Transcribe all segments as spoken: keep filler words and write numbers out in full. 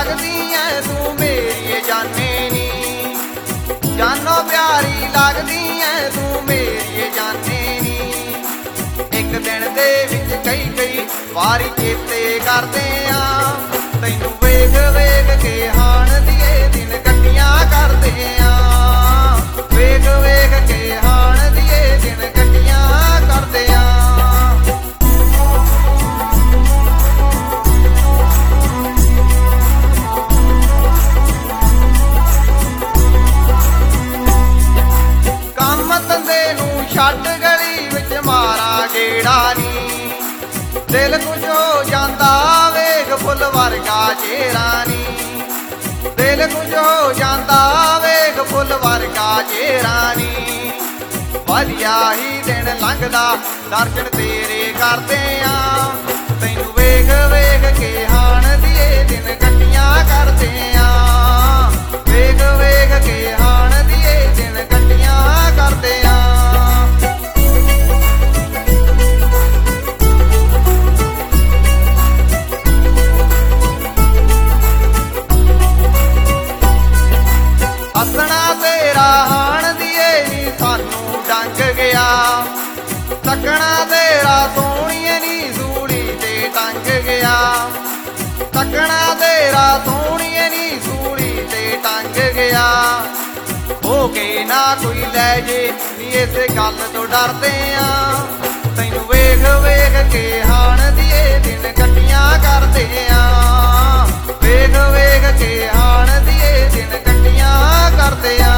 लगदी ऐ तू मेरी जाने नी, जानो प्यारी लगदी ऐ तू मेरी जाने नी। एक दिन दे विच कई कई वारी चेते करदे आ, तैनू वेख वेख के हाण दिए दिन कट्टियां करदे आ, वेख वेख के हाण दिए दिन कट्टियां करदे आ। काम धंधे नू छड्ड गली विच मारा गेड़ा नी, दिल कुछ हो जांदा वेख फुल वर्गा चेहरा नी, दिल कुछ हो जांदा वेख फुल वर्गा चेहरा नी। वधिया ही दिन लंघदा दर्शन तेरे करदे आ, तैनू वेख वेख के हाण दिए दिन कट्टियां करदे आ, वेख वेख के हाण दिए दिन कट्टियां करदे आ। हसना तेरा हाण दिए नी सानू डंग गया, तकना तेरा सोहणीए नी सूली ते टंग गया, तकना तेरा सोहणीए नी सूली ते टंग गया। हो के ना कोई लै जे नी इस गल तो डरदे आ, तैनू वेख वेख के हाण दिए दिन कट्टियां करदे आ, वेख वेख के हाण दिए दिन कट्टियां करदे आ।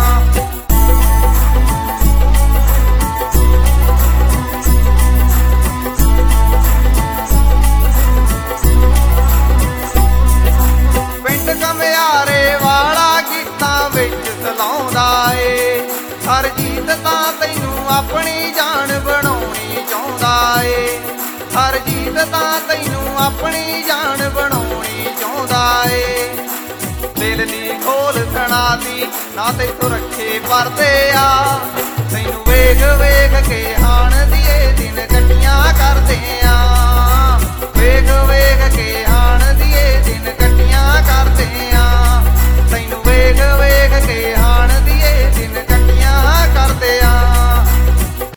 पिंड कमियारे वाला गीतां विच सलाउंदा ए, हरजीत तां तैनू अपनी जान बनाउणी चाहुंदा ए, हरजीत तां तैनू अपनी जान बनाउणी चाहुंदा ए। दिल दी खोल सुणाती ना तैथों रखे परदे आ, तैनू वेख वेख के हाण दी